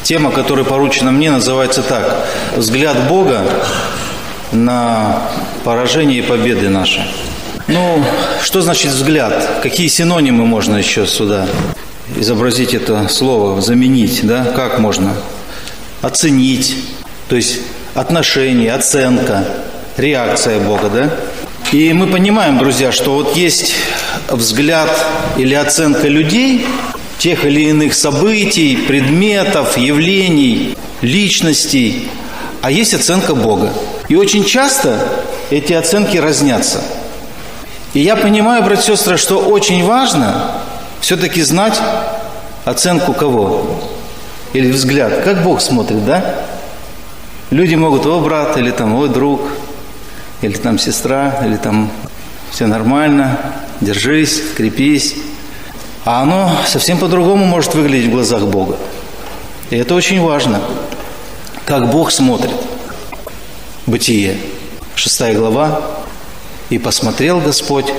Тема, которая поручена мне, называется так: «Взгляд Бога на поражение и победы наши». Ну, что значит взгляд? Какие синонимы можно еще сюда изобразить это слово, заменить, да? Как можно? Оценить, то есть отношение, оценка, реакция Бога, да? И мы понимаем, друзья, что вот есть взгляд или оценка людей, тех или иных событий, предметов, явлений, личностей, а есть оценка Бога. И очень часто эти оценки разнятся. И я понимаю, братья и сестры, что очень важно все-таки знать оценку кого? Или взгляд. Как Бог смотрит, да? Люди могут: о, брат, или там, о, друг, или там сестра, или там все нормально, держись, крепись. А оно совсем по-другому может выглядеть в глазах Бога. И это очень важно. Как Бог смотрит. Бытие, 6 глава. «И посмотрел Господь,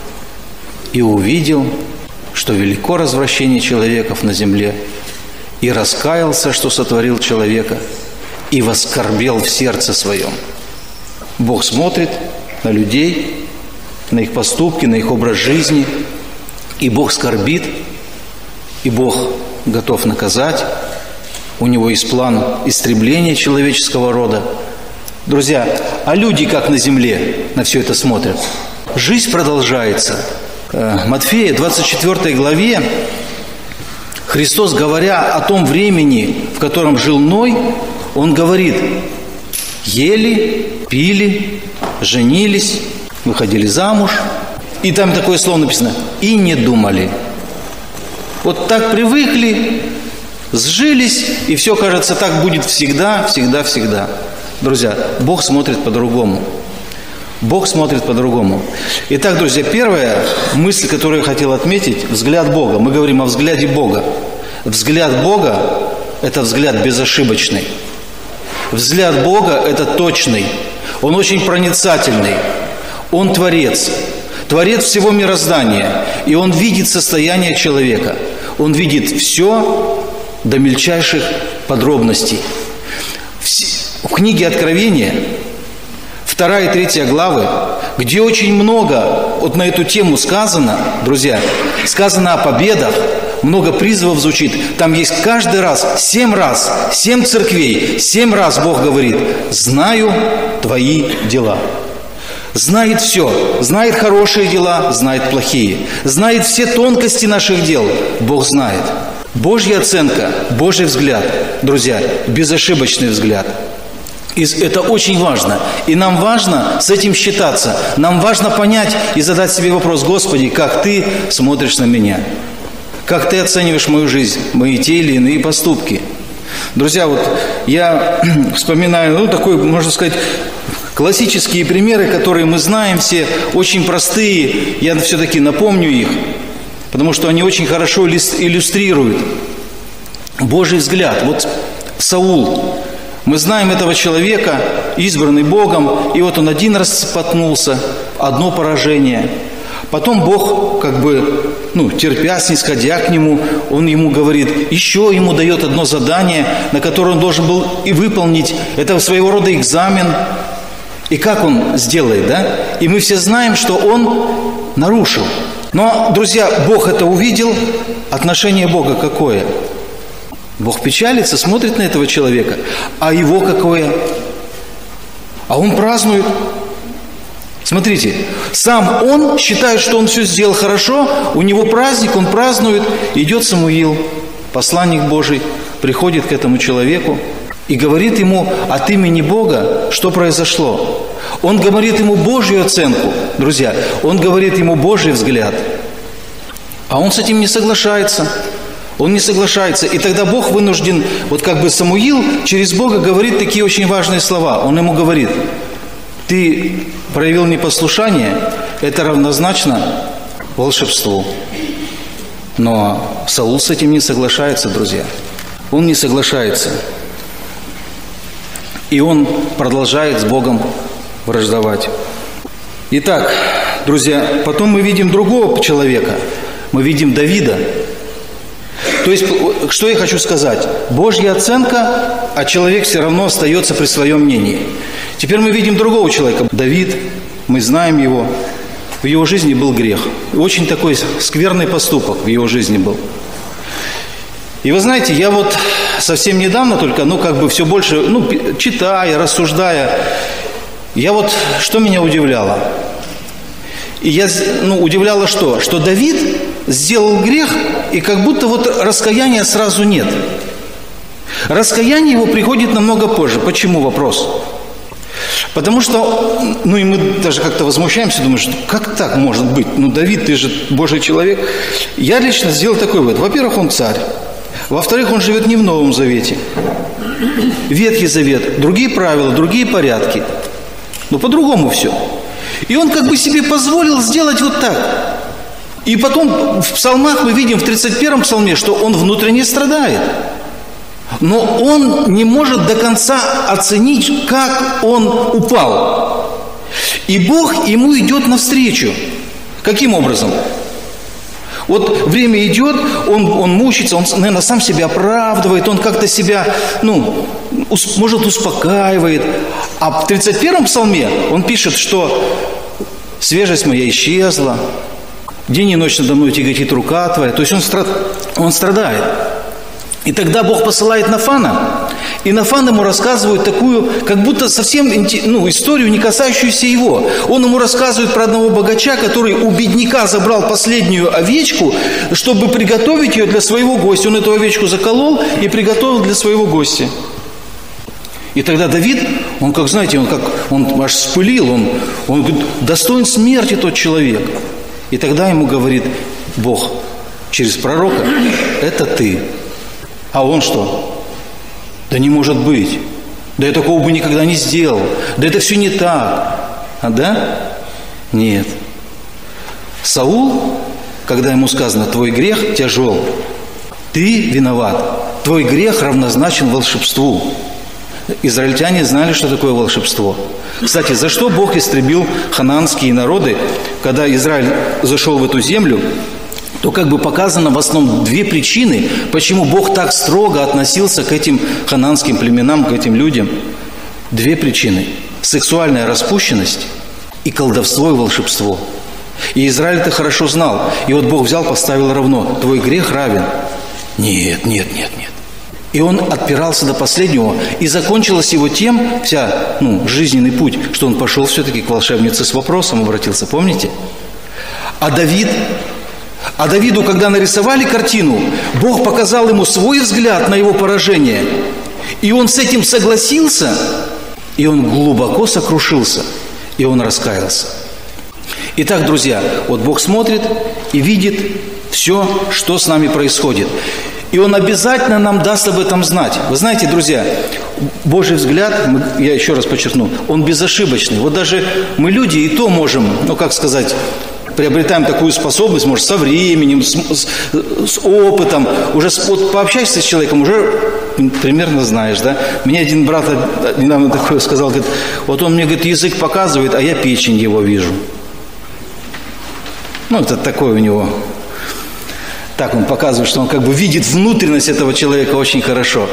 и увидел, что велико развращение человеков на земле, и раскаялся, что сотворил человека, и воскорбел в сердце своем». Бог смотрит на людей, на их поступки, на их образ жизни, и Бог скорбит, и Бог готов наказать. У Него есть план истребления человеческого рода. Друзья, а люди как на земле на все это смотрят? Жизнь продолжается. Матфея, 24 главе, Христос, говоря о том времени, в котором жил Ной, Он говорит: ели, пили, женились, выходили замуж. И там такое слово написано: и не думали. Вот так привыкли, сжились, и все, кажется, так будет всегда, всегда, всегда. Друзья, Бог смотрит по-другому. Бог смотрит по-другому. Итак, друзья, первая мысль, которую я хотел отметить: взгляд Бога. Мы говорим о взгляде Бога. Взгляд Бога – это взгляд безошибочный. Взгляд Бога – это точный. Он очень проницательный. Он Творец. Творец всего мироздания. И Он видит состояние человека. Он видит все до мельчайших подробностей. В книге Откровения, 2 и 3 главы, где очень много вот на эту тему сказано, друзья, сказано о победах, много призывов звучит. Там есть каждый раз, 7 церквей, 7 раз Бог говорит: знаю твои дела. Знает все, знает хорошие дела, знает плохие, знает все тонкости наших дел, Бог знает. Божья оценка, Божий взгляд, друзья, безошибочный взгляд. И это очень важно. И нам важно с этим считаться. Нам важно понять и задать себе вопрос: Господи, как Ты смотришь на меня? Как Ты оцениваешь мою жизнь, мои те или иные поступки? Друзья, вот я вспоминаю, такой, можно сказать, классические примеры, которые мы знаем все, очень простые. Я все-таки напомню их, потому что они очень хорошо иллюстрируют Божий взгляд. Вот Саул. Мы знаем этого человека, избранный Богом, и вот он один раз споткнулся, одно поражение. Потом Бог, терпя, снисходя к нему, Он ему говорит, еще ему дает одно задание, на которое он должен был и выполнить. Это своего рода экзамен. И как он сделает, да? И мы все знаем, что он нарушил. Но, друзья, Бог это увидел. Отношение Бога какое? Бог печалится, смотрит на этого человека. А его какое? А он празднует. Смотрите, сам он считает, что он все сделал хорошо, у него праздник, он празднует. Идет Самуил, посланник Божий, приходит к этому человеку и говорит ему от имени Бога, что произошло. Он говорит ему Божью оценку, друзья, он говорит ему Божий взгляд. А он с этим не соглашается. Он не соглашается. И тогда Бог вынужден, Самуил через Бога говорит такие очень важные слова. Он ему говорит: ты проявил непослушание, это равнозначно волшебству. Но Саул с этим не соглашается, друзья. Он не соглашается. И он продолжает с Богом враждовать. Итак, друзья, потом мы видим другого человека. Мы видим Давида. То есть, что я хочу сказать? Божья оценка, а человек все равно остается при своем мнении. Теперь мы видим другого человека. Давид, мы знаем его. В его жизни был грех. Очень такой скверный поступок в его жизни был. И вы знаете, я вот совсем недавно только, все больше, читая, рассуждая, что меня удивляло? И удивляло что? Что Давид сделал грех, и как будто раскаяния сразу нет. Раскаяние его приходит намного позже. Почему? Вопрос. Потому что, и мы даже как-то возмущаемся, думаем, что как так может быть? Давид, ты же Божий человек. Я лично сделал такой вывод. Во-первых, он царь. Во-вторых, он живет не в Новом Завете. Ветхий Завет, другие правила, другие порядки. По-другому все. И он себе позволил сделать вот так. И потом в псалмах мы видим, в 31-м псалме, что он внутренне страдает. Но он не может до конца оценить, как он упал. И Бог ему идет навстречу. Каким образом? Время идет, он мучится, он, наверное, сам себя оправдывает, он как-то себя, может, успокаивает. А в 31-м псалме он пишет, что свежесть моя исчезла, день и ночь надо мной тяготит рука твоя. То есть он страдает. И тогда Бог посылает Нафана, и Нафан ему рассказывает такую, как будто совсем, историю, не касающуюся его. Он ему рассказывает про одного богача, который у бедняка забрал последнюю овечку, чтобы приготовить ее для своего гостя. Он эту овечку заколол и приготовил для своего гостя. И тогда Давид, он аж вспылил, он говорит, достоин смерти тот человек. И тогда ему говорит Бог через пророка, это ты. А он что? Да не может быть. Да я такого бы никогда не сделал. Да это все не так. Да? Нет. Саул, когда ему сказано, твой грех тяжел, ты виноват. Твой грех равнозначен волшебству. Израильтяне знали, что такое волшебство. Кстати, за что Бог истребил ханаанские народы, когда Израиль зашел в эту землю? То показано в основном две причины, почему Бог так строго относился к этим ханаанским племенам, к этим людям. Две причины. Сексуальная распущенность и колдовство и волшебство. И Израиль это хорошо знал. И Бог взял, поставил равно. Твой грех равен. Нет. И он отпирался до последнего. И закончилось его тем, жизненный путь, что он пошел все-таки к волшебнице с вопросом, обратился. Помните? А Давиду, когда нарисовали картину, Бог показал ему свой взгляд на его поражение. И он с этим согласился, и он глубоко сокрушился, и он раскаялся. Итак, друзья, Бог смотрит и видит все, что с нами происходит. И Он обязательно нам даст об этом знать. Вы знаете, друзья, Божий взгляд, я еще раз подчеркну, он безошибочный. Даже мы люди и то можем, приобретаем такую способность, может, со временем, с опытом, уже пообщаешься с человеком, уже примерно знаешь, да? Мне один брат недавно такое сказал, говорит, он мне, язык показывает, а я печень его вижу. Это такое у него. Так он показывает, что он видит внутренность этого человека очень хорошо.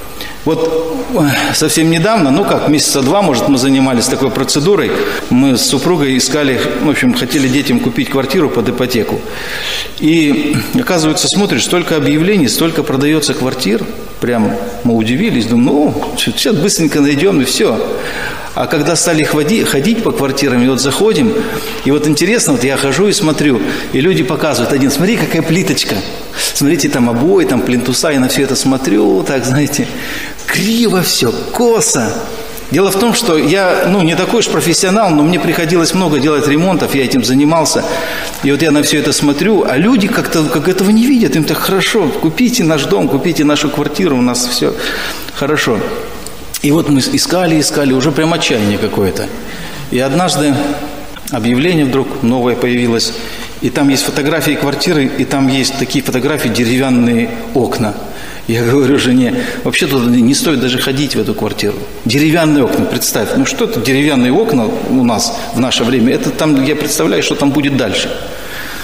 Совсем недавно, месяца 2, может, мы занимались такой процедурой. Мы с супругой искали, хотели детям купить квартиру под ипотеку. И, оказывается, смотришь, столько объявлений, столько продается квартир. Прям мы удивились, думаем, сейчас быстренько найдем и все. А когда стали ходить по квартирам, и заходим, и интересно, я хожу и смотрю, и люди показывают, один, смотри, какая плиточка, смотрите, там обои, там плинтуса, я на все это смотрю, так, знаете, криво все, косо. Дело в том, что я, не такой уж профессионал, но мне приходилось много делать ремонтов, я этим занимался, и я на все это смотрю, а люди как этого не видят, им так хорошо, купите наш дом, купите нашу квартиру, у нас все хорошо. И мы искали, уже прям отчаяние какое-то. И однажды объявление вдруг новое появилось, и там есть фотографии квартиры, и там есть такие фотографии, деревянные окна. Я говорю жене, вообще туда не стоит даже ходить в эту квартиру. Деревянные окна, представь, что это деревянные окна у нас в наше время, это там, я представляю, что там будет дальше.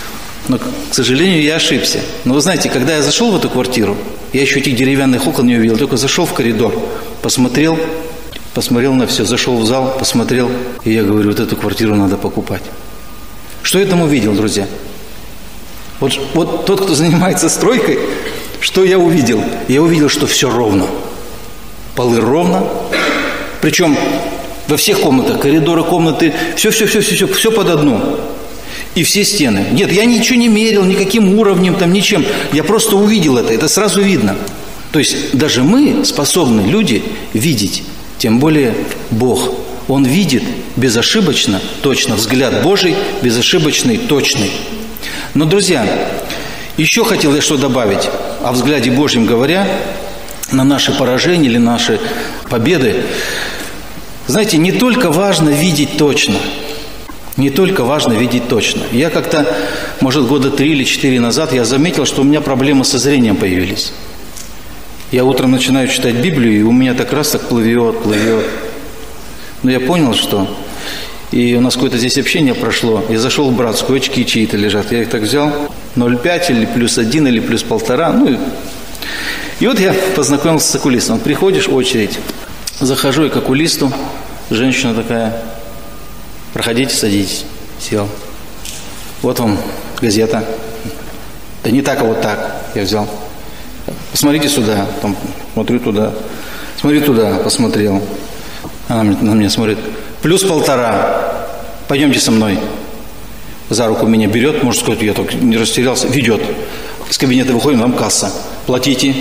Но, к сожалению, я ошибся. Но вы знаете, когда я зашел в эту квартиру, я еще этих деревянных окон не увидел, только зашел в коридор, посмотрел на все, зашел в зал, посмотрел, и я говорю, вот эту квартиру надо покупать. Что я там увидел, друзья? Вот тот, кто занимается стройкой, что я увидел? Я увидел, что все ровно. Полы ровно. Причем во всех комнатах, коридоры, комнаты, все под одну. И все стены. Нет, я ничего не мерил, никаким уровнем, там, ничем. Я просто увидел это сразу видно. То есть даже мы способны, люди, видеть. Тем более Бог. Он видит безошибочно, точно. Взгляд Божий безошибочный, точный. Но, друзья, еще хотел я что добавить. О взгляде Божьем говоря, на наши поражения или наши победы. Знаете, не только важно видеть точно. Не только важно видеть точно. Я как-то, может, года 3 или 4 назад, я заметил, что у меня проблемы со зрением появились. Я утром начинаю читать Библию, и у меня так раз так плывет. Но я понял, что... И у нас какое-то здесь общение прошло. Я зашел в братскую, очки чьи-то лежат. Я их так взял, 0,5 или +1 или +1,5. И вот я познакомился с окулистом. Приходишь, очередь. Захожу я к окулисту. Женщина такая... Проходите, садитесь. Сел. Вот вам газета. Да не так, а вот так. Я взял. Посмотрите сюда. Там, смотрю туда. Смотри туда. Посмотрел. Она на меня смотрит. +1,5. Пойдемте со мной. За руку меня берет. Может сказать, я так не растерялся. Ведет. Из кабинета выходим, там касса. Платите.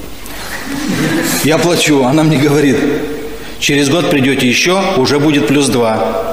Я плачу. Она мне говорит. Через год придете еще, уже будет +2.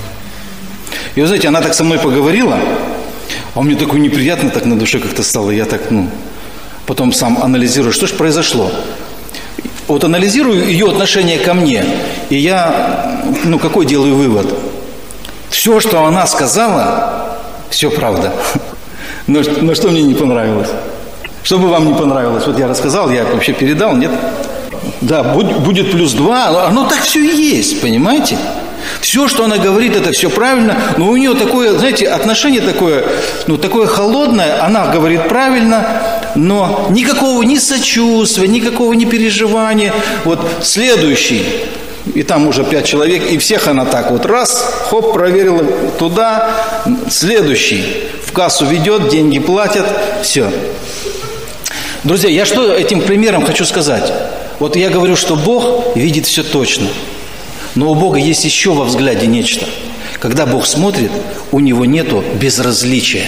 И вы знаете, она так со мной поговорила, а мне такое неприятно так на душе как-то стало. Я так, потом сам анализирую, что же произошло. Вот анализирую ее отношение ко мне, и я, какой делаю вывод? Все, что она сказала, все правда. Но что мне не понравилось? Что бы вам не понравилось? Вот я рассказал, я вообще передал, нет? Да, будет +2, оно так все и есть, понимаете? Все, что она говорит, это все правильно, но у нее такое, знаете, отношение такое, такое холодное, она говорит правильно, но никакого ни сочувствия, никакого ни переживания. Вот следующий, и там уже 5 человек, и всех она так вот раз, хоп, проверила туда, следующий в кассу ведет, деньги платят, все. Друзья, я что этим примером хочу сказать? Вот я говорю, что Бог видит все точно. Но у Бога есть еще во взгляде нечто. Когда Бог смотрит, у Него нету безразличия.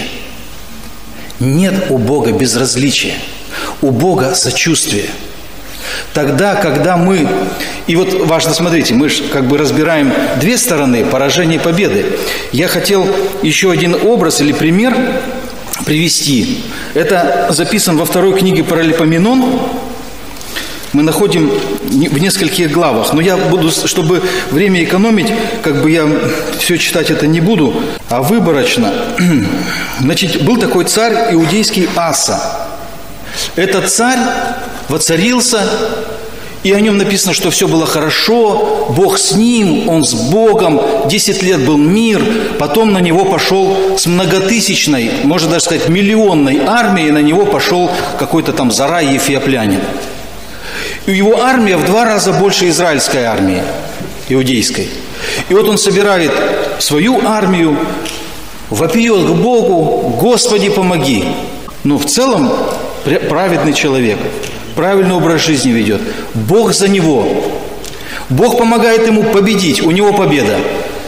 Нет у Бога безразличия. У Бога сочувствие. Тогда, когда мы... И вот важно, смотрите, мы же разбираем две стороны, поражения и победы. Я хотел еще один образ или пример привести. Это записано во 2 книге Паралипоменон. Мы находим в нескольких главах. Но я буду, чтобы время экономить, я все читать это не буду, а выборочно. Значит, был такой царь иудейский Аса. Этот царь воцарился, и о нем написано, что все было хорошо, Бог с ним, он с Богом, 10 лет был мир, потом на него пошел с многотысячной, можно даже сказать, миллионной армией, на него пошел какой-то там Зарай Ефиоплянин. И его армия в 2 раза больше израильской армии, иудейской. И вот он собирает свою армию, вопиет к Богу: «Господи, помоги!» В целом праведный человек, правильный образ жизни ведет. Бог за него. Бог помогает ему победить, у него победа.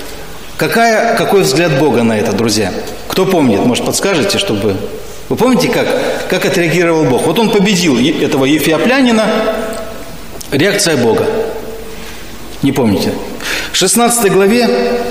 Какой взгляд Бога на это, друзья? Кто помнит, может, подскажете, чтобы... Вы помните, как отреагировал Бог? Вот он победил этого ефиоплянина. Реакция Бога. Не помните? В 16 главе,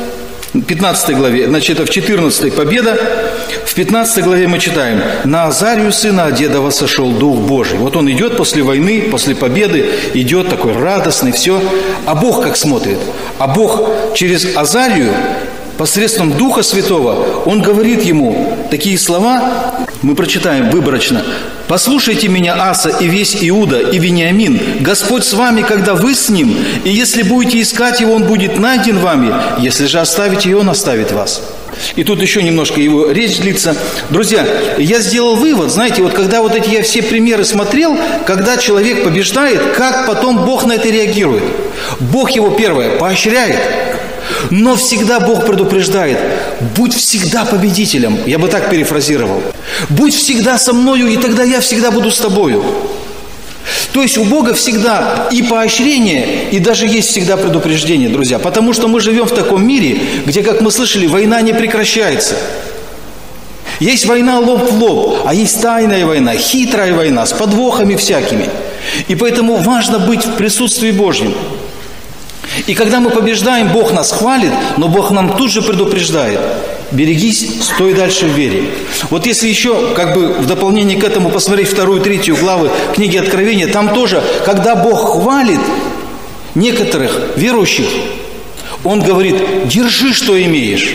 15 главе, значит, это в 14 победа. В 15 главе мы читаем: «На Азарию сына Одедова сошел Дух Божий». Вот он идет после войны, после победы, идет такой радостный, все. А Бог как смотрит? А Бог через Азарию, посредством Духа Святого, Он говорит ему такие слова: Мы прочитаем выборочно. «Послушайте меня, Аса, и весь Иуда, и Вениамин. Господь с вами, когда вы с Ним, и если будете искать Его, Он будет найден вами. Если же оставите Его, Он оставит вас». И тут еще немножко его речь длится. Друзья, я сделал вывод, знаете, вот когда вот эти я все примеры смотрел, когда человек побеждает, как потом Бог на это реагирует. Бог его, первое, поощряет, но всегда Бог предупреждает: будь всегда победителем. Я бы так перефразировал. Будь всегда со мною, и тогда я всегда буду с тобою. То есть у Бога всегда и поощрение, и даже есть всегда предупреждение, друзья. Потому что мы живем в таком мире, где, как мы слышали, война не прекращается. Есть война лоб в лоб, а есть тайная война, хитрая война, с подвохами всякими. И поэтому важно быть в присутствии Божьем. И когда мы побеждаем, Бог нас хвалит, но Бог нам тут же предупреждает: берегись, стой дальше в вере. Вот если еще, как бы в дополнение к этому, посмотреть 2 и 3 главы книги Откровения, там тоже, когда Бог хвалит некоторых верующих, Он говорит: держи, что имеешь.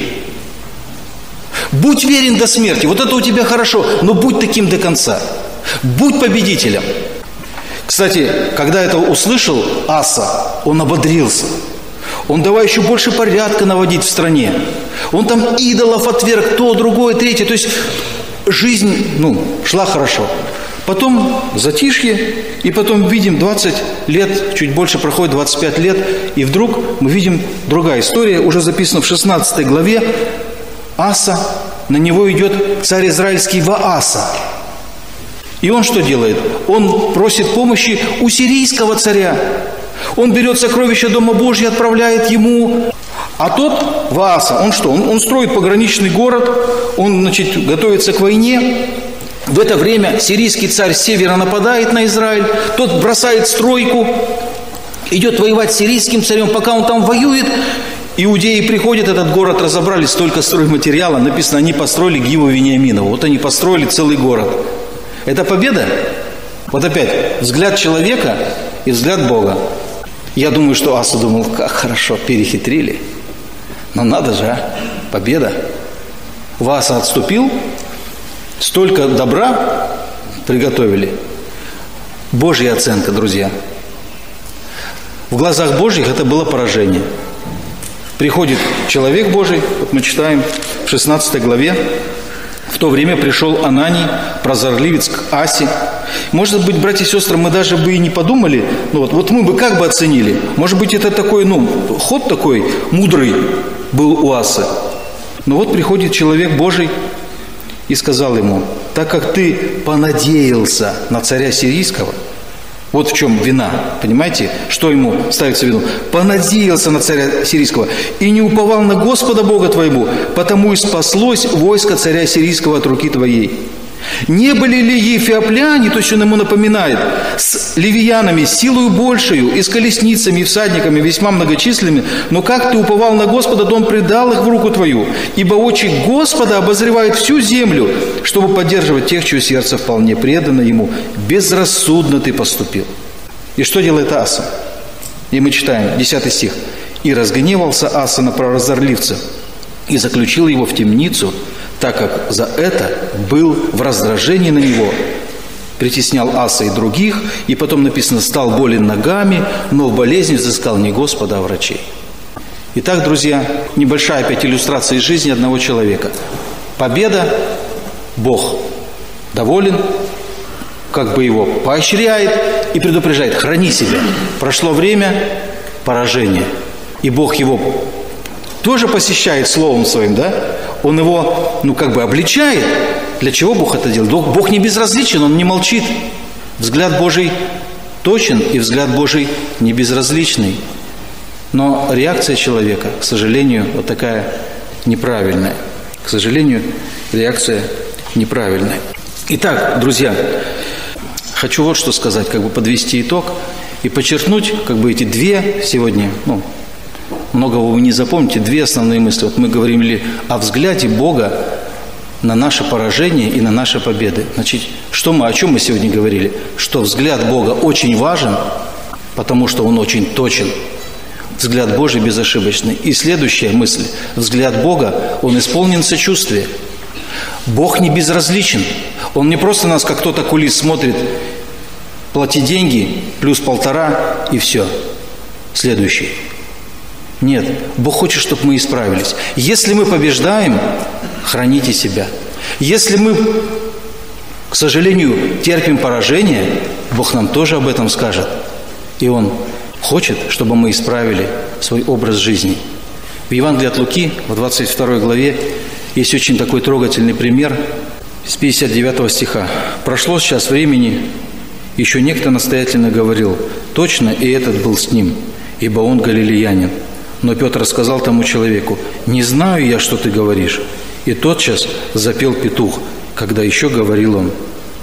Будь верен до смерти. Вот это у тебя хорошо, но будь таким до конца. Будь победителем. Кстати, когда это услышал Аса, он ободрился. Он давай еще больше порядка наводить в стране. Он там идолов отверг, то, другое, третье. То есть жизнь, шла хорошо. Потом затишье, и потом видим 20 лет, чуть больше проходит, 25 лет, и вдруг мы видим другая история, уже записана в 16 главе. Аса, на него идет царь израильский Вааса. И он что делает? Он просит помощи у сирийского царя. Он берет сокровища Дома Божьего, отправляет ему. А тот, Вааса, он что? Он строит пограничный город, он, готовится к войне. В это время сирийский царь с севера нападает на Израиль. Тот бросает стройку, идет воевать с сирийским царем. Пока он там воюет, иудеи приходят, этот город разобрали, столько стройматериала. Написано, они построили Гиву Вениаминову. Вот они построили целый город. Это победа? Вот опять, взгляд человека и взгляд Бога. Я думаю, что Аса думал: как хорошо, перехитрили. Но надо же, победа. Вааса отступил, столько добра приготовили. Божья оценка, друзья. В глазах Божьих это было поражение. Приходит человек Божий, вот мы читаем в 16 главе, в то время пришел Ананий, прозорливец, к Асе. Может быть, братья и сестры, мы даже бы и не подумали, вот мы бы как бы оценили. Может быть, это такой, ход такой мудрый был у Асы. Но вот приходит человек Божий и сказал ему: так как ты понадеялся на царя сирийского, вот в чем вина, понимаете, что ему ставится в вину. Понадеялся на царя сирийского и не уповал на Господа Бога твоего, потому и спаслось войско царя сирийского от руки твоей. Не были ли ефиопляне, то есть он ему напоминает, с ливиянами, силою большую, и с колесницами, и всадниками весьма многочисленными, но как ты уповал на Господа, то Он предал их в руку твою, ибо очи Господа обозревают всю землю, чтобы поддерживать тех, чье сердце вполне предано Ему. Безрассудно ты поступил. И что делает Аса? И мы читаем, 10 стих. «И разгневался Аса на прозорливца, и заключил его в темницу, так как за это был в раздражении на него, притеснял Аса и других, и потом написано, стал болен ногами, но в болезни взыскал не Господа, а врачей». Итак, друзья, небольшая опять иллюстрация из жизни одного человека. Победа, Бог доволен, как бы его поощряет и предупреждает: храни себя. Прошло время, поражение. И Бог его тоже посещает словом своим, да? Он его, обличает. Для чего Бог это делает? Бог не безразличен, Он не молчит. Взгляд Божий точен, и взгляд Божий не безразличный. Но реакция человека, к сожалению, вот такая неправильная. К сожалению, реакция неправильная. Итак, друзья, хочу вот что сказать, подвести итог и подчеркнуть, эти две сегодня, многого вы не запомните, две основные мысли. Вот мы говорили о взгляде Бога на наше поражение и на наши победы. Значит, о чем мы сегодня говорили? Что взгляд Бога очень важен, потому что Он очень точен. Взгляд Божий безошибочный. И следующая мысль. Взгляд Бога, Он исполнен сочувствия. Бог не безразличен. Он не просто нас, как кто-то кулис смотрит, плати деньги, плюс 1,5 и все. Следующий. Нет, Бог хочет, чтобы мы исправились. Если мы побеждаем, храните себя. Если мы, к сожалению, терпим поражение, Бог нам тоже об этом скажет. И Он хочет, чтобы мы исправили свой образ жизни. В Евангелии от Луки, в 22 главе, есть очень такой трогательный пример с 59 стиха. «Прошло сейчас времени, еще некто настоятельно говорил, точно и этот был с ним, ибо он галилеянин. Но Петр сказал тому человеку, не знаю я, что ты говоришь. И тотчас запел петух, когда еще говорил он.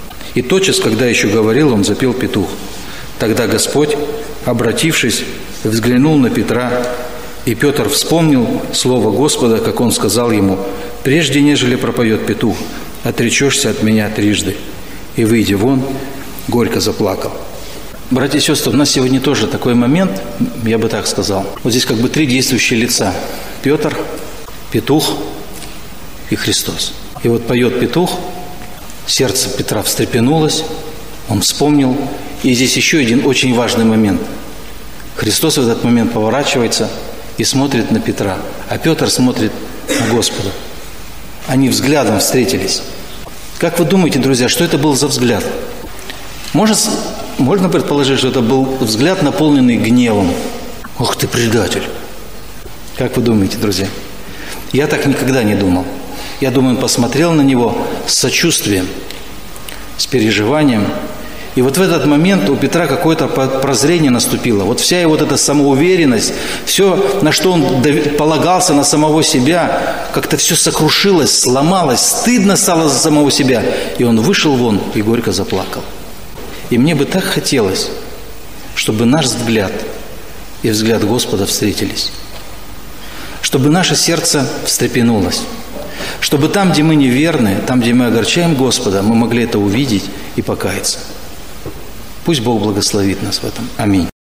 Запел петух. Тогда Господь, обратившись, взглянул на Петра, и Петр вспомнил слово Господа, как он сказал ему, прежде нежели пропоет петух, отречешься от меня 3. И, выйдя вон, горько заплакал». Братья и сестры, у нас сегодня тоже такой момент, я бы так сказал. Вот здесь как бы 3 действующие лица. Петр, петух и Христос. И вот поет петух, сердце Петра встрепенулось, он вспомнил. И здесь еще один очень важный момент. Христос в этот момент поворачивается и смотрит на Петра, а Петр смотрит на Господа. Они взглядом встретились. Как вы думаете, друзья, что это был за взгляд? Можно предположить, что это был взгляд, наполненный гневом. «Ох ты, предатель!» Как вы думаете, друзья? Я так никогда не думал. Я думаю, он посмотрел на него с сочувствием, с переживанием. И вот в этот момент у Петра какое-то прозрение наступило. Вот вся его вот эта самоуверенность, все, на что он полагался, на самого себя, как-то все сокрушилось, сломалось, стыдно стало за самого себя. И он вышел вон и горько заплакал. И мне бы так хотелось, чтобы наш взгляд и взгляд Господа встретились. Чтобы наше сердце встрепенулось. Чтобы там, где мы неверны, там, где мы огорчаем Господа, мы могли это увидеть и покаяться. Пусть Бог благословит нас в этом. Аминь.